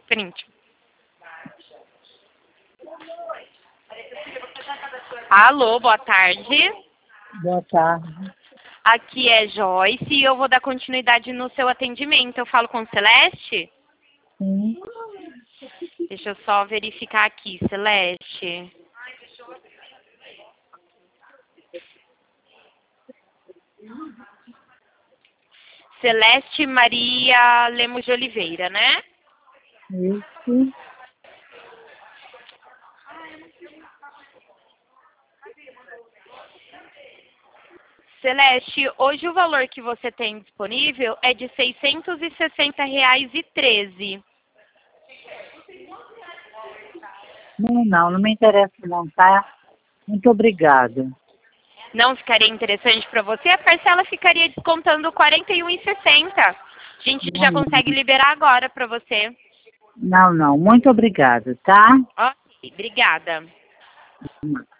print. Alô, boa tarde. Boa tarde. Aqui é Joyce e eu vou dar continuidade no seu atendimento. Eu falo com Celeste? Sim. Deixa eu só verificar aqui, Celeste. Celeste Maria Lemos de Oliveira, né? Isso. Celeste, hoje o valor que você tem disponível é de R$ 660,13. Não me interessa não, tá? Muito obrigada. Não ficaria interessante para você? A parcela ficaria descontando R$ 41,60. A gente já consegue liberar agora para você. Não, muito obrigada, tá? Ok, obrigada.